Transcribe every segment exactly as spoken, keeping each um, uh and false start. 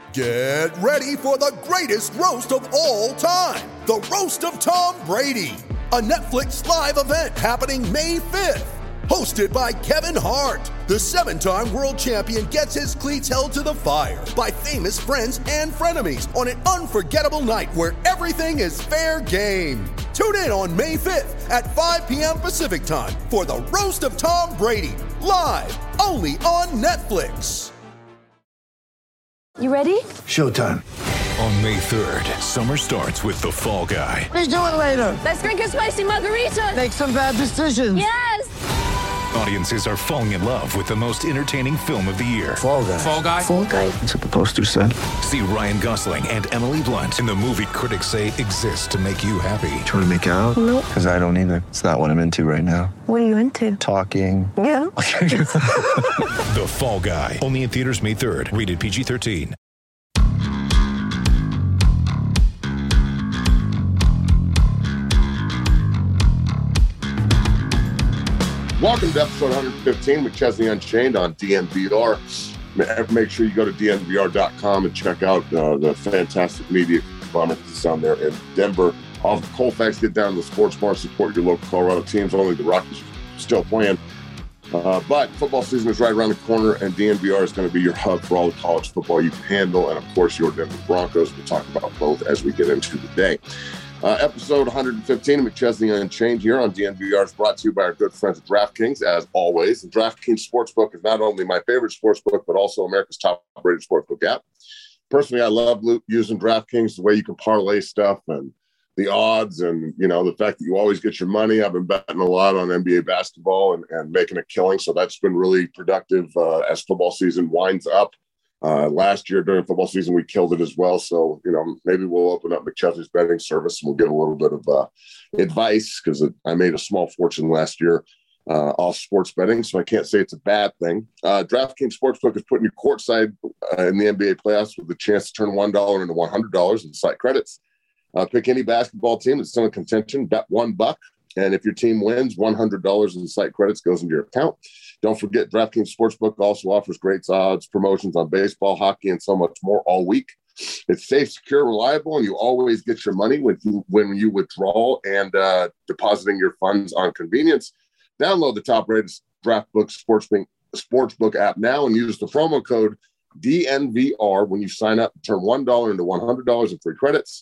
Get ready for the greatest roast of all time, the Roast of Tom Brady, a Netflix live event happening May fifth. Hosted by Kevin Hart, the seven-time world champion gets his cleats held to the fire by famous friends and frenemies on an unforgettable night where everything is fair game. Tune in on May fifth at five p.m. Pacific time for the Roast of Tom Brady, live only on Netflix. You ready? Showtime. On May third, summer starts with The Fall Guy. Let's do it later. Let's drink a spicy margarita. Make some bad decisions. Yes! Audiences are falling in love with the most entertaining film of the year. Fall Guy. Fall Guy? Fall Guy. That's what the poster said. See Ryan Gosling and Emily Blunt in the movie critics say exists to make you happy. Trying to make it out? Nope. Because I don't either. It's not what I'm into right now. What are you into? Talking. Yeah. The Fall Guy. Only in theaters May third. Rated P G thirteen. Welcome to episode one fifteen, McChesney Unchained on D N V R. Make sure you go to D N V R dot com and check out uh, the fantastic media conglomerate that's down there in Denver. Off the Colfax, get down to the sports bar, support your local Colorado teams. Only the Rockies are still playing. Uh, but football season is right around the corner, and D N V R is going to be your hub for all the college football you can handle. And, of course, your Denver Broncos. We'll talk about both as we get into the day. Uh, episode one fifteen of McChesney Unchained here on D N V R is brought to you by our good friends at DraftKings, as always. And DraftKings Sportsbook is not only my favorite sportsbook, but also America's top-rated sportsbook app. Personally, I love using DraftKings, the way you can parlay stuff and the odds and, you know, the fact that you always get your money. I've been betting a lot on N B A basketball and, and making a killing, so that's been really productive uh, as football season winds up. Uh, last year during football season, we killed it as well. So, you know, maybe we'll open up McChesney's betting service and we'll get a little bit of uh, advice because I made a small fortune last year uh, off sports betting. So I can't say it's a bad thing. Uh, DraftKings Sportsbook is putting you courtside uh, in the N B A playoffs with the chance to turn one dollar into one hundred dollars in site credits. Uh, pick any basketball team that's still in contention, bet one buck. And if your team wins, one hundred dollars in site credits goes into your account. Don't forget, DraftKings Sportsbook also offers great odds, promotions on baseball, hockey, and so much more all week. It's safe, secure, reliable, and you always get your money when you, when you withdraw and uh, depositing your funds on convenience. Download the top-rated DraftBook Sportsbook, Sportsbook app now and use the promo code D N V R when you sign up to turn one dollar into one hundred dollars in free credits.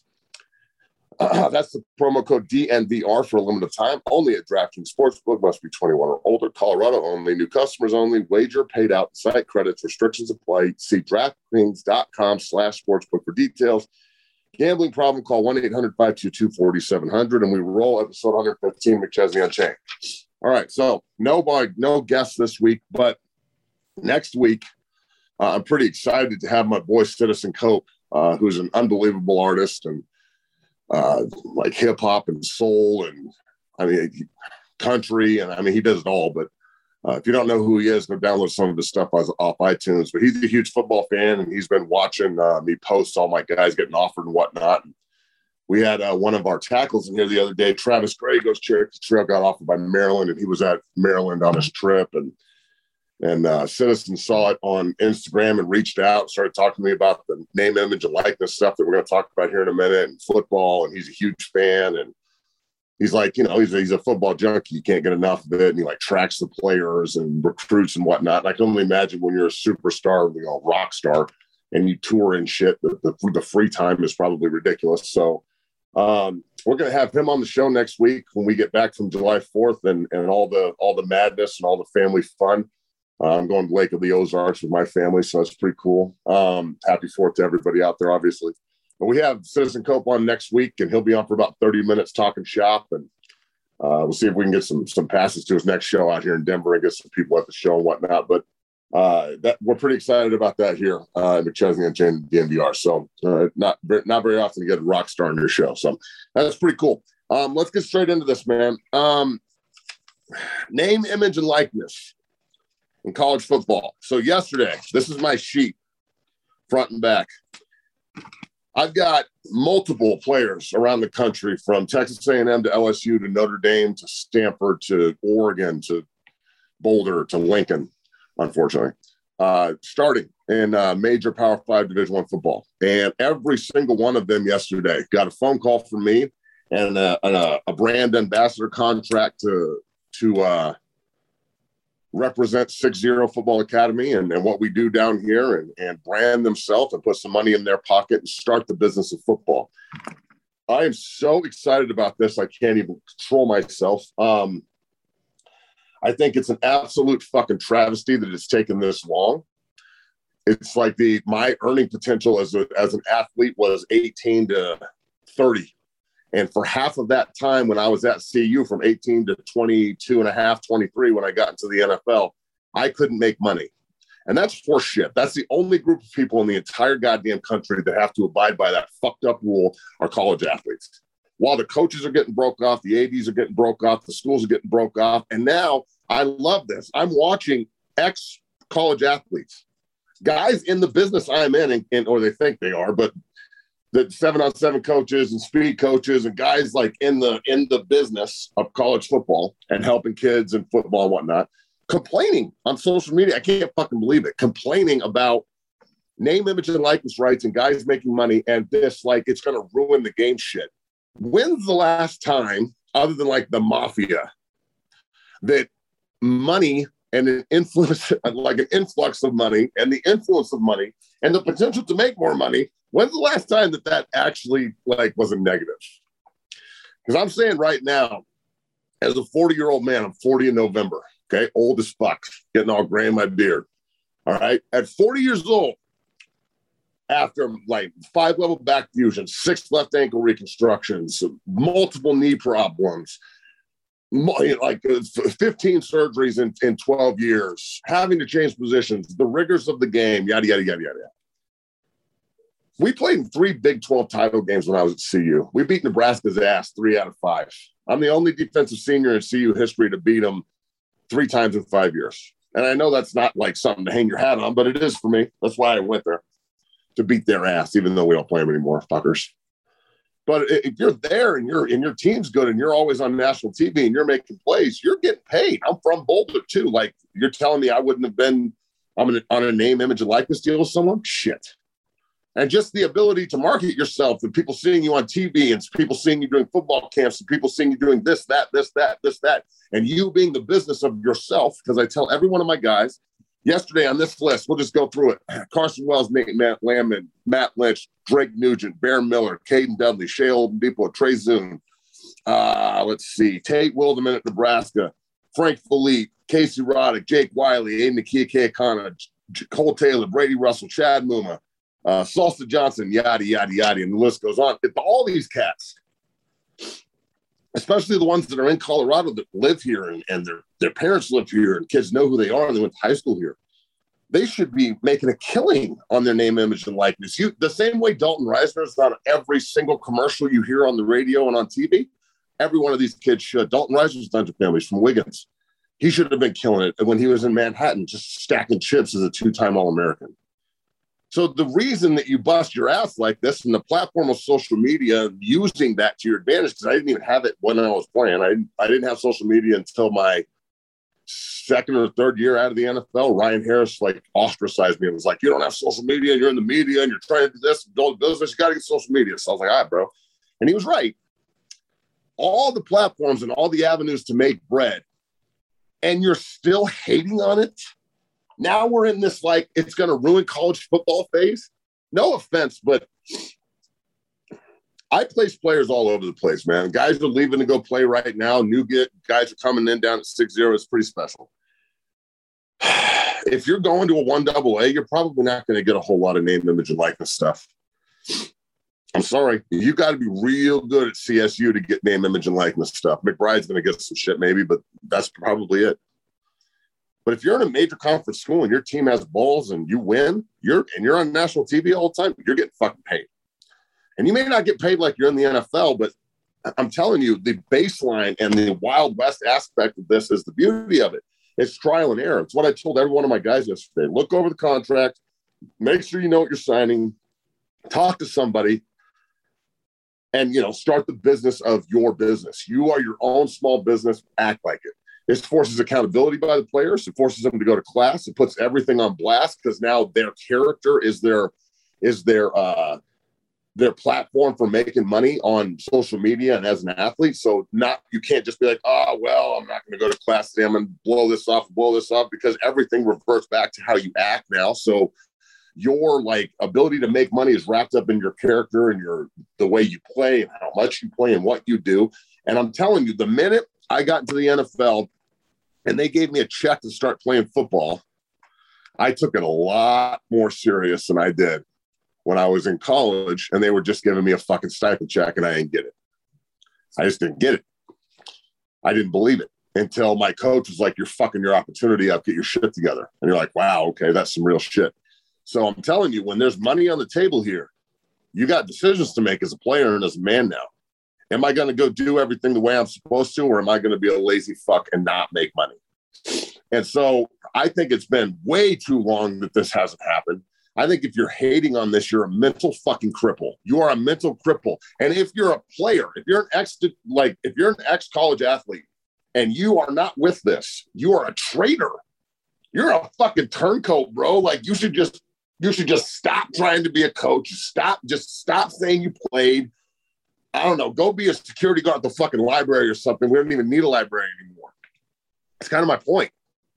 Uh, that's the promo code D N V R for a limited time. Only at DraftKings Sportsbook. Must be twenty-one or older. Colorado only. New customers only. Wager paid out. Site credits. Restrictions apply. See DraftKings.com slash sportsbook for details. Gambling problem? Call one eight hundred five two two four seven zero zero. And we roll episode one fifteen, McChesney Unchained. All right. So no, no guests this week, but next week, uh, I'm pretty excited to have my boy Citizen Cope, uh, who's an unbelievable artist and uh like hip hop and soul and I mean country, and I mean he does it all. But uh, if you don't know who he is, go download some of his stuff off iTunes. But he's a huge football fan, and he's been watching uh, me post all my guys getting offered and whatnot. We had uh, one of our tackles in here the other day, Travis Gray, goes Cherokee Trail, got offered by Maryland, and he was at Maryland on his trip, and And uh, Citizen saw it on Instagram and reached out, started talking to me about the name, image, and likeness stuff that we're going to talk about here in a minute, and football. And he's a huge fan. And he's like, you know, he's a, he's a football junkie. You can't get enough of it. And he like tracks the players and recruits and whatnot. And I can only imagine when you're a superstar, you know, rock star, and you tour and shit, the, the, the free time is probably ridiculous. So um, we're going to have him on the show next week when we get back from July fourth and, and all the all the madness and all the family fun. Uh, I'm going to Lake of the Ozarks with my family, so that's pretty cool. Um, happy fourth to everybody out there, obviously. But we have Citizen Cope on next week, and he'll be on for about thirty minutes talking shop, and uh, we'll see if we can get some some passes to his next show out here in Denver and get some people at the show and whatnot. But uh, that we're pretty excited about that here uh, at McChesney Unchained D N V R. So uh, not not very often to get a rock star on your show, so that's pretty cool. Um, let's get straight into this, man. Um, name, image, and likeness in college football. So yesterday, this is my sheet, front and back. I've got multiple players around the country, from Texas A and M to L S U to Notre Dame to Stanford to Oregon to Boulder to Lincoln, unfortunately. uh, starting in uh, major Power Five Division One football. And every single one of them yesterday got a phone call from me and a, a, a brand ambassador contract to, to uh, represent six zero Football Academy and, and what we do down here and, and brand themselves and put some money in their pocket and start the business of football. I am so excited about this. I can't even control myself. Um, I think it's an absolute fucking travesty that it's taken this long. It's like the my earning potential as a, as an athlete was eighteen to thirty. And for half of that time when I was at C U from eighteen to twenty-two and a half, twenty-three, when I got into the N F L, I couldn't make money. And that's horseshit. That's the only group of people in the entire goddamn country that have to abide by that fucked up rule are college athletes. While the coaches are getting broke off, the A Ds are getting broke off, the schools are getting broke off. And now I love this. I'm watching ex-college athletes, guys in the business I'm in, and, and or they think they are, but the seven-on-seven coaches and speed coaches and guys like in the in the business of college football and helping kids and football and whatnot, complaining on social media. I can't fucking believe it. Complaining about name, image, and likeness rights and guys making money and this, like, it's going to ruin the game shit. When's the last time, other than like the mafia, that money and an influence, like an influx of money and the influence of money and the potential to make more money, when's the last time that that actually like was a negative? Because I'm saying right now, as a forty-year-old man, I'm forty in November. Okay, old as fuck, getting all gray in my beard. All right, at forty years old, after like five level back fusions, six left ankle reconstructions, multiple knee problems, like fifteen surgeries in, in twelve years, having to change positions, the rigors of the game, yada, yada, yada, yada. We played in three Big twelve title games when I was at C U. We beat Nebraska's ass three out of five. I'm the only defensive senior in C U history to beat them three times in five years. And I know that's not like something to hang your hat on, but it is for me. That's why I went there, to beat their ass, even though we don't play them anymore, fuckers. But if you're there and you're and your team's good and you're always on national T V and you're making plays, you're getting paid. I'm from Boulder too. Like, you're telling me I wouldn't have been I'm on a name, image, and likeness deal with someone? Shit. And just the ability to market yourself and people seeing you on T V and people seeing you doing football camps and people seeing you doing this, that, this, that, this, that, and you being the business of yourself. Because I tell every one of my guys, yesterday on this list, we'll just go through it. Carson Wells, Nate Matt Lamb, Matt Lynch, Drake Nugent, Bear Miller, Caden Dudley, Shea Oldenpeople, Trey Zune. Uh, let's see. Tate Wilderman at Nebraska, Frank Philippe, Casey Roddick, Jake Wiley, Aiden Nakia Keakana, Cole Taylor, Brady Russell, Chad Muma, uh, Salsa Johnson, yada, yada, yada, and the list goes on. If all these cats, especially the ones that are in Colorado that live here and, and their, their parents live here and kids know who they are and they went to high school here, they should be making a killing on their name, image, and likeness. You, the same way Dalton Reisner is on every single commercial you hear on the radio and on T V, every one of these kids should. Dalton Reisner's Dungeon Families from Wiggins. He should have been killing it when he was in Manhattan, just stacking chips as a two-time All-American. So the reason that you bust your ass like this and the platform of social media, using that to your advantage, because I didn't even have it when I was playing. I didn't, I didn't have social media until my second or third year out of the N F L. Ryan Harris like ostracized me and was like, you don't have social media and you're in the media and you're trying to do this and build a business. You got to get social media. So I was like, all right, bro. And he was right. All the platforms and all the avenues to make bread, and you're still hating on it. Now we're in this, like, it's going to ruin college football phase. No offense, but I place players all over the place, man. Guys are leaving to go play right now. New get guys are coming in down at six zero. It's pretty special. If you're going to a one double A, you're probably not going to get a whole lot of name, image, and likeness stuff. I'm sorry. You got to be real good at C S U to get name, image, and likeness stuff. McBride's going to get some shit maybe, but that's probably it. But if you're in a major conference school and your team has balls and you win, you're and you're on national T V all the time, you're getting fucking paid. And you may not get paid like you're in the N F L, but I'm telling you, the baseline and the Wild West aspect of this is the beauty of it. It's trial and error. It's what I told every one of my guys yesterday. Look over the contract, make sure you know what you're signing, talk to somebody, and, you know, start the business of your business. You are your own small business. Act like it. It forces accountability by the players. It forces them to go to class. It puts everything on blast because now their character is their is their uh, their platform for making money on social media and as an athlete. So not you can't just be like, oh well, I'm not going to go to class today. I'm going to blow this off, blow this off, because everything reverts back to how you act now. So your like ability to make money is wrapped up in your character and your the way you play and how much you play and what you do. And I'm telling you, the minute I got into the N F L and they gave me a check to start playing football, I took it a lot more serious than I did when I was in college and they were just giving me a fucking stipend check and I didn't get it. I just didn't get it. I didn't believe it until my coach was like, you're fucking your opportunity up, get your shit together. And you're like, wow, okay, that's some real shit. So I'm telling you, when there's money on the table here, you got decisions to make as a player and as a man now. Am I going to go do everything the way I'm supposed to, or am I going to be a lazy fuck and not make money? And so I think it's been way too long that this hasn't happened. I think if you're hating on this, you're a mental fucking cripple. You are a mental cripple. And if you're a player, if you're an ex, like if you're an ex-college athlete and you are not with this, you are a traitor. You're a fucking turncoat, bro. Like you should just, you should just stop trying to be a coach. Stop, just stop saying you played. I don't know, go be a security guard at the fucking library or something. We don't even need a library anymore. That's kind of my point.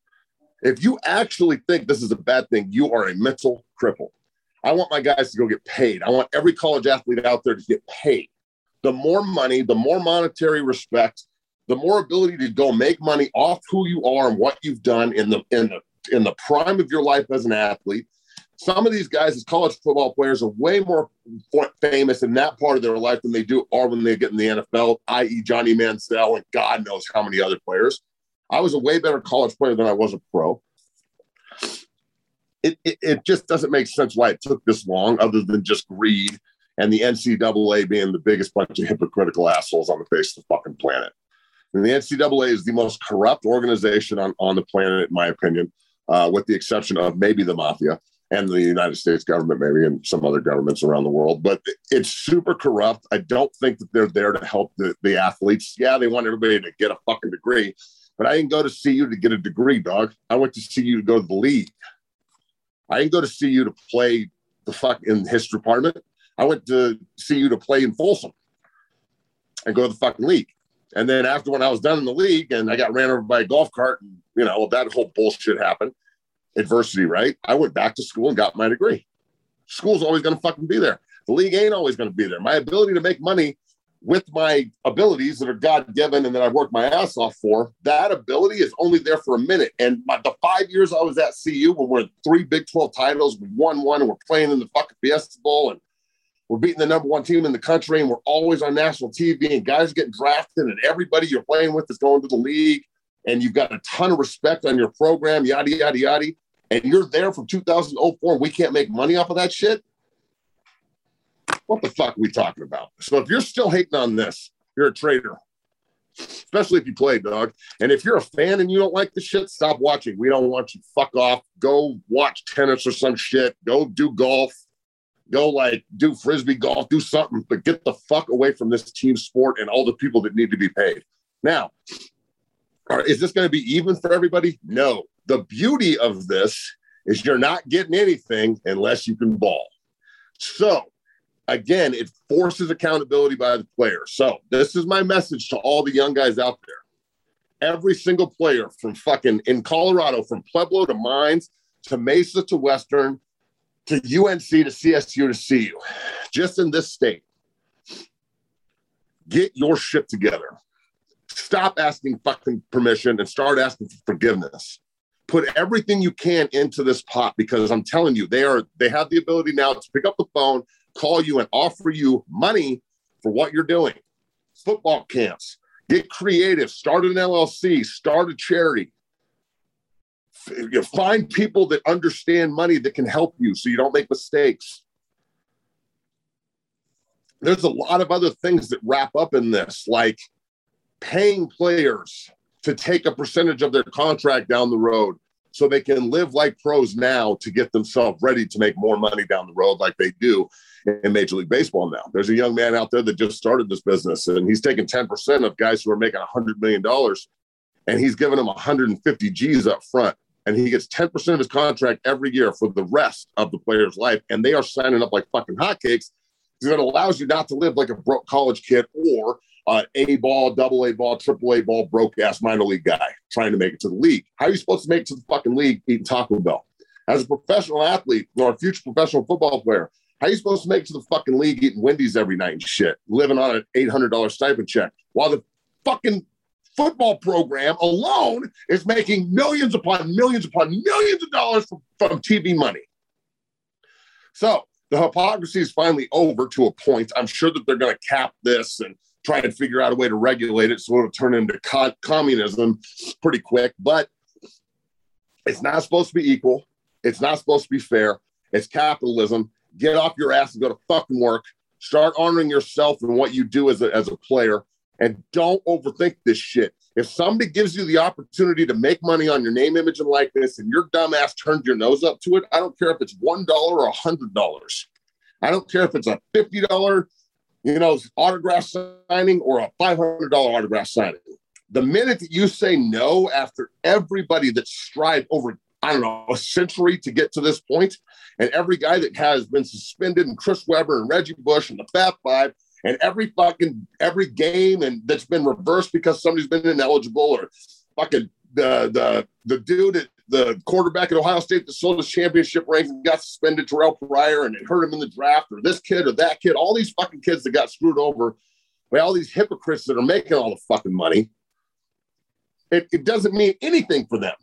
If you actually think this is a bad thing, you are a mental cripple. I want my guys to go get paid. I want every college athlete out there to get paid. The more money, the more monetary respect, the more ability to go make money off who you are and what you've done in the in the in the prime of your life as an athlete. Some of these guys as college football players are way more famous in that part of their life than they do are when they get in the N F L, that is. Johnny Manziel and God knows how many other players. I was a way better college player than I was a pro. It, it, it just doesn't make sense why it took this long other than just greed and the N C double A being the biggest bunch of hypocritical assholes on the face of the fucking planet. And the N C double A is the most corrupt organization on, on the planet, in my opinion, uh, with the exception of maybe the mafia and the United States government, maybe, and some other governments around the world. But it's super corrupt. I don't think that they're there to help the, the athletes. Yeah, they want everybody to get a fucking degree, but I didn't go to C U to get a degree, dog. I went to C U to go to the league. I didn't go to C U to play the fuck in the history department. I went to C U to play in Folsom and go to the fucking league. And then after when I was done in the league and I got ran over by a golf cart and, you know, that whole bullshit happened, adversity, right? I went back to school and got my degree. School's always going to fucking be there. The league ain't always going to be there. My ability to make money with my abilities that are God-given and that I've worked my ass off for, that ability is only there for a minute. And my, the five years I was at C U when we're three Big twelve titles, we won one and we're playing in the fucking Fiesta Bowl and we're beating the number one team in the country and we're always on national T V and guys getting drafted and everybody you're playing with is going to the league and you've got a ton of respect on your program, yada, yada, yada. And you're there from two thousand four and we can't make money off of that shit? What the fuck are we talking about? So if you're still hating on this, you're a traitor. Especially if you play, dog. And if you're a fan and you don't like the shit, stop watching. We don't want you. Fuck off. Go watch tennis or some shit. Go do golf. Go, like, do Frisbee golf. Do something. But get the fuck away from this team sport and all the people that need to be paid. Now, is this going to be even for everybody? No. The beauty of this is you're not getting anything unless you can ball. So, again, it forces accountability by the player. So this is my message to all the young guys out there. Every single player from fucking in Colorado, from Pueblo to Mines to Mesa to Western to U N C to C S U to C U, just in this state, get your shit together. Stop asking fucking permission and start asking for forgiveness. Put everything you can into this pot because I'm telling you, they are they have the ability now to pick up the phone, call you and offer you money for what you're doing. Football camps, get creative, start an L L C, start a charity. You find people that understand money that can help you so you don't make mistakes. There's a lot of other things that wrap up in this, like paying players to take a percentage of their contract down the road so they can live like pros now to get themselves ready to make more money down the road like they do in Major League Baseball now. There's a young man out there that just started this business, and he's taking ten percent of guys who are making one hundred million dollars and he's giving him one hundred fifty G's up front, and he gets ten percent of his contract every year for the rest of the player's life, and they are signing up like fucking hotcakes because it allows you not to live like a broke college kid or uh, A ball, double A ball, triple A ball, broke ass minor league guy trying to make it to the league. How are you supposed to make it to the fucking league eating Taco Bell? As a professional athlete or a future professional football player, how are you supposed to make it to the fucking league eating Wendy's every night and shit, living on an eight hundred dollars stipend check, while the fucking football program alone is making millions upon millions upon millions of dollars from, from T V money? So the hypocrisy is finally over to a point. I'm sure that they're going to cap this and try to figure out a way to regulate it so it'll turn into co- communism pretty quick. But it's not supposed to be equal. It's not supposed to be fair. It's capitalism. Get off your ass and go to fucking work. Start honoring yourself and what you do as a, as a player. And don't overthink this shit. If somebody gives you the opportunity to make money on your name, image, and likeness, and your dumb ass turns your nose up to it, I don't care if it's one dollar or one hundred dollars. I don't care if it's a fifty dollars, you know, autograph signing or a five hundred dollars autograph signing. The minute that you say no after everybody that strived over, I don't know, a century to get to this point, and every guy that has been suspended, and Chris Webber and Reggie Bush and the Fat Five, and every fucking, every game and that's been reversed because somebody's been ineligible, or fucking the the the dude, at, the quarterback at Ohio State that sold his championship rings and got suspended, Terrell Pryor, and it hurt him in the draft, or this kid or that kid, all these fucking kids that got screwed over by all these hypocrites that are making all the fucking money. It, it doesn't mean anything for them.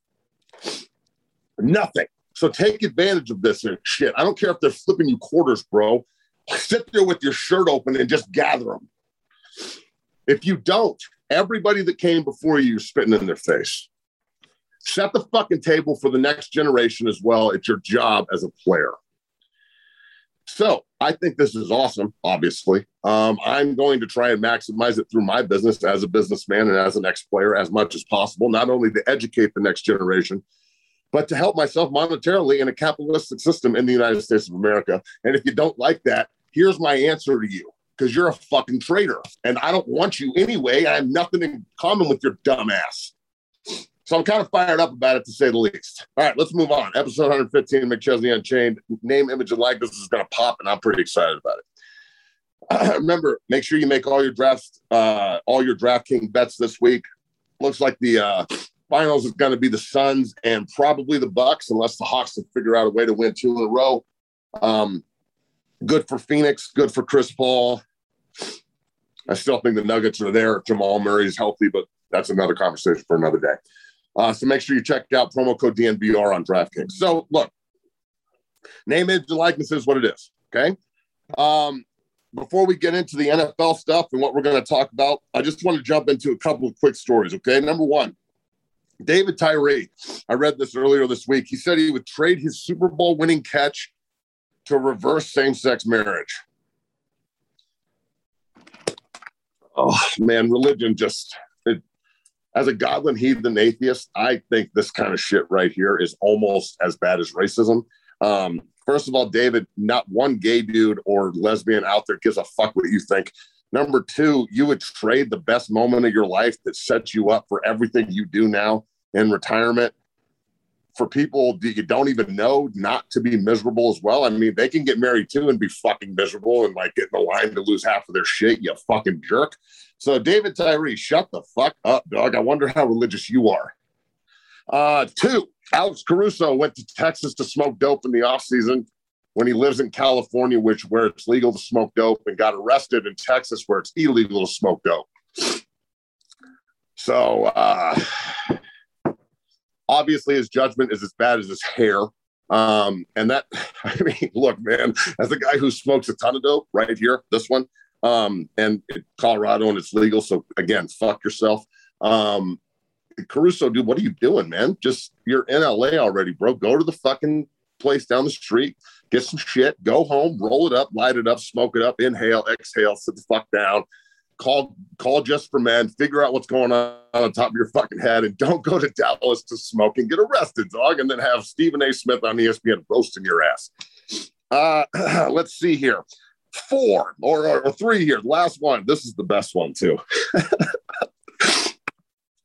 Nothing. So take advantage of this shit. I don't care if they're flipping you quarters, bro. Sit there with your shirt open and just gather them. If you don't, everybody that came before you, you're spitting in their face. Set the fucking table for the next generation as well. It's your job as a player. So I think this is awesome, obviously. Um, I'm going to try and maximize it through my business as a businessman and as an ex-player as much as possible, not only to educate the next generation, but to help myself monetarily in a capitalistic system in the United States of America. And if you don't like that, here's my answer to you, because you're a fucking traitor. And I don't want you anyway. I have nothing in common with your dumb ass. So I'm kind of fired up about it, to say the least. All right, let's move on. Episode one fifteen, McChesney Unchained. Name, image, and likeness is going to pop, and I'm pretty excited about it. Uh, remember, make sure you make all your drafts, uh, all your DraftKings bets this week. Looks like the uh, finals is going to be the Suns and probably the Bucks, unless the Hawks can figure out a way to win two in a row. Um, good for Phoenix, good for Chris Paul. I still think the Nuggets are there. Jamal Murray is healthy, but that's another conversation for another day. Uh, so make sure you check out promo code D N V R on DraftKings. So look, name, image, and likeness is what it is. Okay. Um, before we get into the N F L stuff and what we're going to talk about, I just want to jump into a couple of quick stories. Okay. Number one, David Tyree. I read this earlier this week. He said he would trade his Super Bowl winning catch to reverse same-sex marriage. Oh man, religion just, it, as a godless heathen atheist, I think this kind of shit right here is almost as bad as racism. Um, first of all, David, not one gay dude or lesbian out there gives a fuck what you think. Number two, you would trade the best moment of your life that sets you up for everything you do now in retirement for people that you don't even know not to be miserable as well. I mean, they can get married too and be fucking miserable and like get in the line to lose half of their shit, you fucking jerk. So David Tyree, shut the fuck up, dog. I wonder how religious you are. Uh, two, Alex Caruso went to Texas to smoke dope in the offseason when he lives in California, which where it's legal to smoke dope, and got arrested in Texas where it's illegal to smoke dope. So uh, obviously his judgment is as bad as his hair. Um, and that, I mean, look, man, as a guy who smokes a ton of dope right here, this one, um, and in Colorado and it's legal. So again, fuck yourself. Um, Caruso, dude, what are you doing, man? Just, you're in L A already, bro. Go to the fucking place down the street, get some shit, go home, roll it up, light it up, smoke it up, inhale, exhale, sit the fuck down, call, call Just for Men, figure out what's going on on top of your fucking head, and don't go to Dallas to smoke and get arrested, dog, and then have Stephen A. Smith on E S P N roasting your ass. Uh, let's see here. Four or, or, or three here. Last one. This is the best one, too.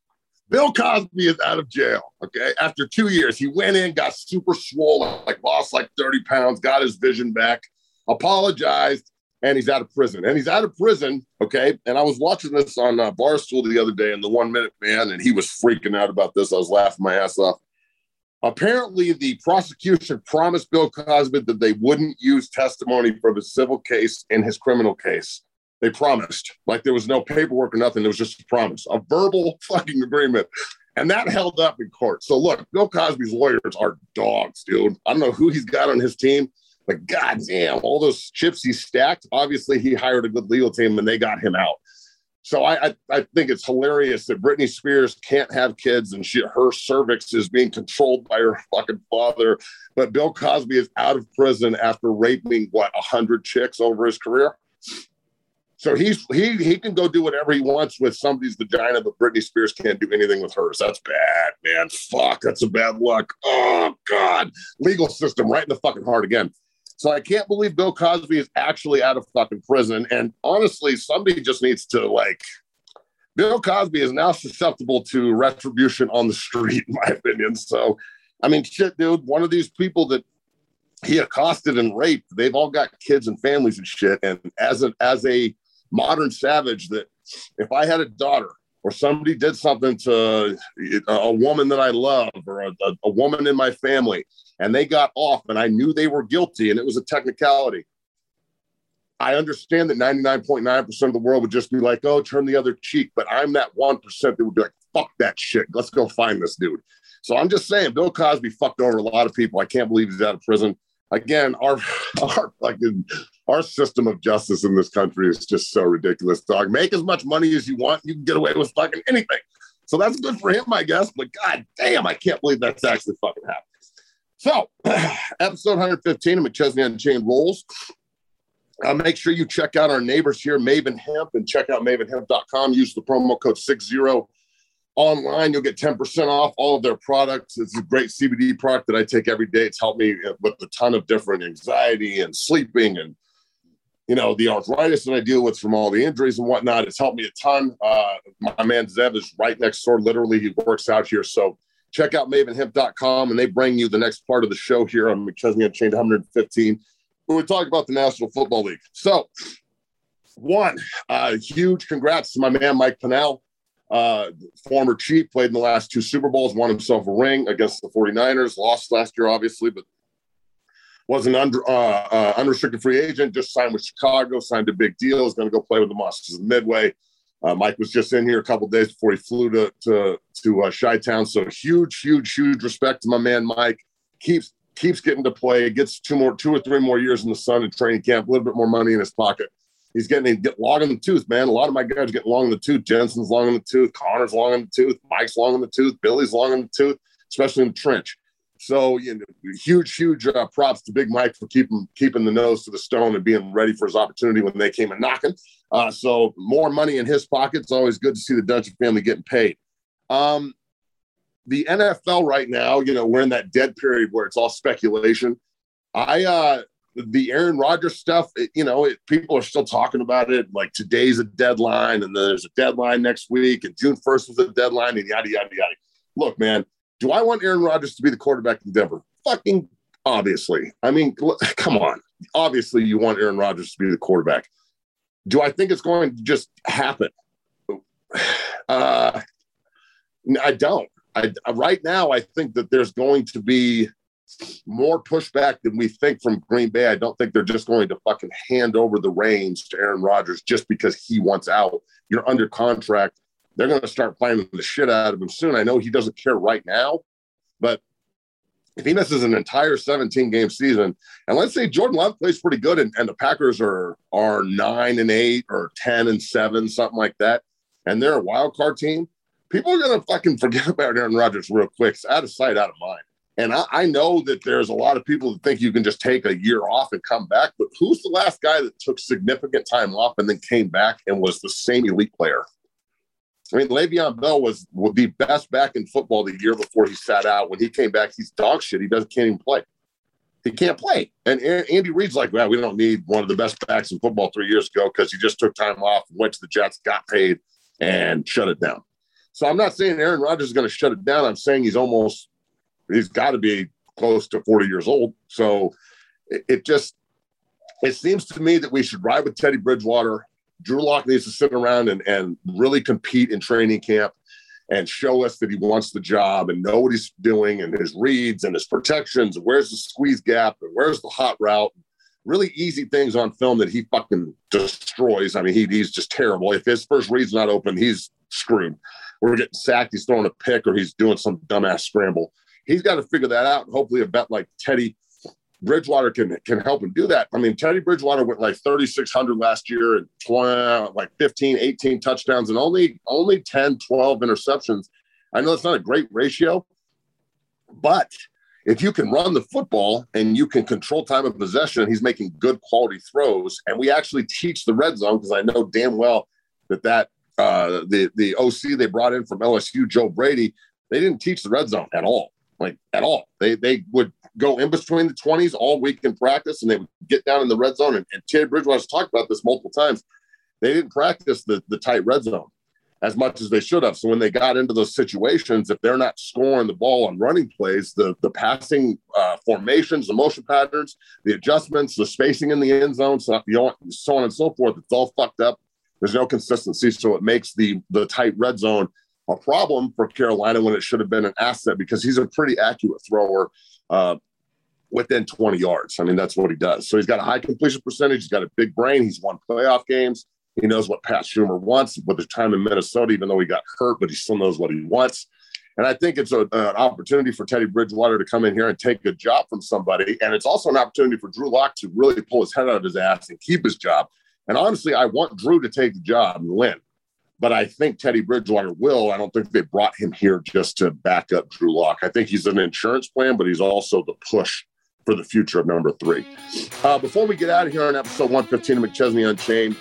Bill Cosby is out of jail, okay? After two years, he went in, got super swollen, like lost like thirty pounds, got his vision back, apologized, and he's out of prison. And he's out of prison, okay? And I was watching this on uh, Barstool the other day in the One Minute Man, and he was freaking out about this. I was laughing my ass off. Apparently, the prosecution promised Bill Cosby that they wouldn't use testimony from his civil case in his criminal case. They promised, like there was no paperwork or nothing. It was just a promise, a verbal fucking agreement. And that held up in court. So look, Bill Cosby's lawyers are dogs, dude. I don't know who he's got on his team, but goddamn, all those chips he stacked. Obviously, he hired a good legal team and they got him out. So I, I, I think it's hilarious that Britney Spears can't have kids and she, her cervix is being controlled by her fucking father. But Bill Cosby is out of prison after raping, what, one hundred chicks over his career? So he's he he can go do whatever he wants with somebody's vagina, but Britney Spears can't do anything with hers. That's bad, man. Fuck, that's a bad luck. Oh, God. Legal system right in the fucking heart again. So I can't believe Bill Cosby is actually out of fucking prison. And honestly, somebody just needs to, like, Bill Cosby is now susceptible to retribution on the street, in my opinion. So, I mean, shit, dude, one of these people that he accosted and raped, they've all got kids and families and shit. And as a, as a modern savage, that if I had a daughter or somebody did something to a, a woman that I love or a, a, a woman in my family and they got off and I knew they were guilty and it was a technicality, I understand that ninety-nine point nine percent of the world would just be like, oh, turn the other cheek. But I'm that one percent that would be like, fuck that shit. Let's go find this dude. So I'm just saying, Bill Cosby fucked over a lot of people. I can't believe he's out of prison. Again, our our fucking our system of justice in this country is just so ridiculous, dog. Make as much money as you want, you can get away with fucking anything. So that's good for him, I guess. But god damn, I can't believe that's actually fucking happening. So, episode one fifteen of McChesney Unchained rolls. Uh, make sure you check out our neighbors here, Maven Hemp, and check out maven hemp dot com. Use the promo code sixty. Online, you'll get ten percent off all of their products. It's a great C B D product that I take every day. It's helped me with a ton of different anxiety and sleeping and, you know, the arthritis that I deal with from all the injuries and whatnot. It's helped me a ton. Uh, my man Zev is right next door. Literally, he works out here. So check out maven hemp dot com, and they bring you the next part of the show here on McChesney Unchained one fifteen. We're talking about the National Football League. So, one, uh, huge congrats to my man Mike Pennell. Uh, former Chief, played in the last two Super Bowls, won himself a ring against the 49ers, lost last year, obviously, but was an under, uh, uh, unrestricted free agent, just signed with Chicago, signed a big deal, is going to go play with the Monsters of Midway. Uh, Mike was just in here a couple of days before he flew to to, to uh, Chi-Town, so huge, huge, huge respect to my man Mike. Keeps keeps getting to play, gets two more, two or three more years in the sun in training camp, a little bit more money in his pocket. He's getting to get long in the tooth, man. A lot of my guys get long in the tooth. Jensen's long in the tooth. Connor's long in the tooth. Mike's long in the tooth. Billy's long in the tooth, especially in the trench. So, you know, huge, huge uh, props to Big Mike for keeping keeping the nose to the stone and being ready for his opportunity when they came and knocking. Uh, so more money in his pocket. It's always good to see the Dungeon family getting paid. Um, the N F L right now, you know, we're in that dead period where it's all speculation. I uh, The Aaron Rodgers stuff, it, you know, it, people are still talking about it. Like today's a deadline and there's a deadline next week and June first was a deadline and yada, yada, yada. Look, man, do I want Aaron Rodgers to be the quarterback in Denver? Fucking obviously. I mean, come on. Obviously, you want Aaron Rodgers to be the quarterback. Do I think it's going to just happen? Uh, I don't. I, right now, I think that there's going to be more pushback than we think from Green Bay. I don't think they're just going to fucking hand over the reins to Aaron Rodgers just because he wants out. You're under contract. They're going to start playing the shit out of him soon. I know he doesn't care right now, but if he misses an entire seventeen game season, and let's say Jordan Love plays pretty good and, and the Packers are, are nine and eight or ten and seven, something like that, and they're a wild card team, people are going to fucking forget about Aaron Rodgers real quick. It's out of sight, out of mind. And I, I know that there's a lot of people that think you can just take a year off and come back, but who's the last guy that took significant time off and then came back and was the same elite player? I mean, Le'Veon Bell was the best back in football the year before he sat out. When he came back, he's dog shit. He doesn't can't even play. He can't play. And Andy Reid's like, well, we don't need one of the best backs in football three years ago because he just took time off, went to the Jets, got paid, and shut it down. So I'm not saying Aaron Rodgers is going to shut it down. I'm saying he's almost, he's got to be close to forty years old. So it, it just, it seems to me that we should ride with Teddy Bridgewater. Drew Lock needs to sit around and, and really compete in training camp and show us that he wants the job and know what he's doing and his reads and his protections. And where's the squeeze gap and where's the hot route? Really easy things on film that he fucking destroys. I mean, he, he's just terrible. If his first read's not open, he's screwed. We're getting sacked. He's throwing a pick or he's doing some dumbass scramble. He's got to figure that out. And hopefully a vet like Teddy Bridgewater can can help him do that. I mean, Teddy Bridgewater went like thirty-six hundred last year and twenty, like fifteen, eighteen touchdowns and only only ten, twelve interceptions. I know it's not a great ratio, but if you can run the football and you can control time of possession, he's making good quality throws. And we actually teach the red zone because I know damn well that that uh, the the O C they brought in from L S U, Joe Brady, they didn't teach the red zone at all, like at all. They they would go in between the twenties all week in practice, and they would get down in the red zone. And, and Teddy Bridgewater's talked about this multiple times. They didn't practice the, the tight red zone as much as they should have. So when they got into those situations, if they're not scoring the ball on running plays, the, the passing uh, formations, the motion patterns, the adjustments, the spacing in the end zone, so, you know, so on and so forth, it's all fucked up. There's no consistency. So it makes the, the tight red zone a problem for Carolina when it should have been an asset because he's a pretty accurate thrower. Uh, within twenty yards. I mean, that's what he does. So he's got a high completion percentage. He's got a big brain. He's won playoff games. He knows what Pat Schumer wants with his time in Minnesota, even though he got hurt, but he still knows what he wants. And I think it's a, an opportunity for Teddy Bridgewater to come in here and take a job from somebody. And it's also an opportunity for Drew Lock to really pull his head out of his ass and keep his job. And honestly, I want Drew to take the job and win. But I think Teddy Bridgewater will. I don't think they brought him here just to back up Drew Lock. I think he's an insurance plan, but he's also the push for the future of number three. Uh, before we get out of here on episode one fifteen of McChesney Unchained,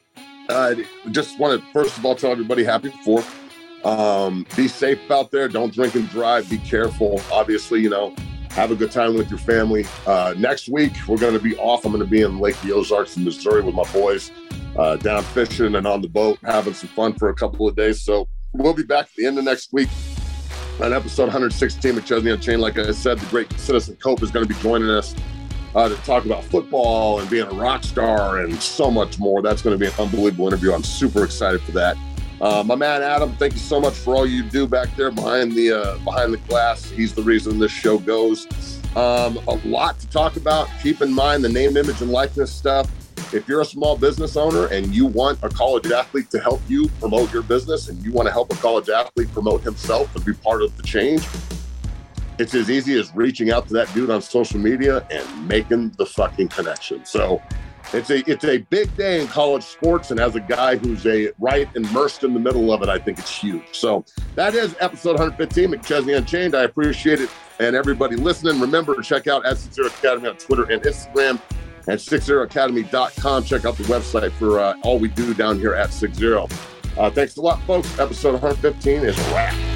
I uh, just want to, first of all, tell everybody happy fourth. Um, be safe out there. Don't drink and drive. Be careful. Obviously, you know, have a good time with your family. Uh, next week, we're going to be off. I'm going to be in Lake the Ozarks in Missouri with my boys, uh, down fishing and on the boat, having some fun for a couple of days. So we'll be back at the end of next week on episode one sixteen, McChesney Unchained. Like I said, the great Citizen Cope is going to be joining us uh, to talk about football and being a rock star and so much more. That's going to be an unbelievable interview. I'm super excited for that. Uh, my man Adam, thank you so much for all you do back there behind the uh, behind the glass. He's the reason this show goes. Um, a lot to talk about. Keep in mind the name, image, and likeness stuff. If you're a small business owner and you want a college athlete to help you promote your business and you want to help a college athlete promote himself and be part of the change, it's as easy as reaching out to that dude on social media and making the fucking connection. So it's a it's a big day in college sports, and as a guy who's a right immersed in the middle of it, I think it's huge. So that is episode one fifteen, McChesney Unchained. I appreciate it. And everybody listening, remember to check out at Six Zero Academy on Twitter and Instagram. And six zero academy dot com. Check out the website for uh, all we do down here at six zero. Uh, thanks a lot, folks. Episode one fifteen is a wrap.